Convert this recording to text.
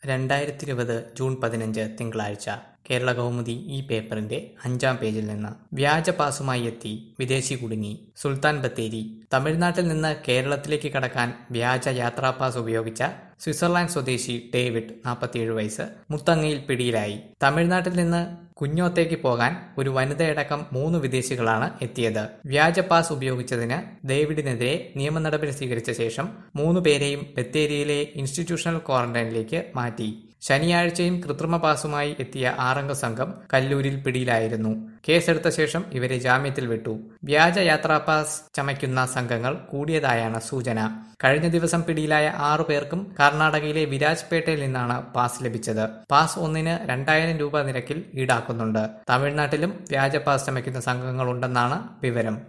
2020 June 15 തിങ്കളാഴ്ച കേരള കൗമുദി ഈ പേപ്പറിന്റെ 5-ാം പേജിൽ നിന്ന് വ്യാജ പാസുമായി എത്തി വിദേശി കുടുങ്ങി. സുൽത്താൻ ബത്തേരി. തമിഴ്നാട്ടിൽ നിന്ന് കേരളത്തിലേക്ക് കടക്കാൻ വ്യാജ യാത്രാ പാസ് ഉപയോഗിച്ച സ്വിറ്റ്സർലാൻഡ് സ്വദേശി ഡേവിഡ് 47 വയസ്സ് മുത്തങ്ങയിൽ പിടിയിലായി. തമിഴ്നാട്ടിൽ നിന്ന് കുഞ്ഞോത്തേക്ക് പോകാൻ ഒരു വനിതയടക്കം 3 വിദേശികളാണ് എത്തിയത്. വ്യാജ പാസ് ഉപയോഗിച്ചതിന് ഡേവിഡിനെതിരെ നിയമ നടപടി സ്വീകരിച്ച ശേഷം 3 പേരെയും ബത്തേരിയിലെ ഇൻസ്റ്റിറ്റ്യൂഷണൽ ക്വാറന്റൈനിലേക്ക് മാറ്റി. ശനിയാഴ്ചയും കൃത്രിമ പാസുമായി എത്തിയ 6-അംഗ സംഘം കല്ലൂരിൽ പിടിയിലായിരുന്നു. കേസെടുത്ത ശേഷം ഇവരെ ജാമ്യത്തിൽ വിട്ടു. വ്യാജ യാത്രാ പാസ് ചമയ്ക്കുന്ന സംഘങ്ങൾ കൂടിയതായാണ് സൂചന. കഴിഞ്ഞ ദിവസം പിടിയിലായ 6 പേർക്കും കർണാടകയിലെ വിരാജ്പേട്ടയിൽ നിന്നാണ് പാസ് ലഭിച്ചത്. പാസ് ഒന്നിന് 2000 രൂപ നിരക്കിൽ ഈടാക്കുന്നുണ്ട്. തമിഴ്നാട്ടിലും വ്യാജ പാസ് ചമയ്ക്കുന്ന സംഘങ്ങളുണ്ടെന്നാണ് വിവരം.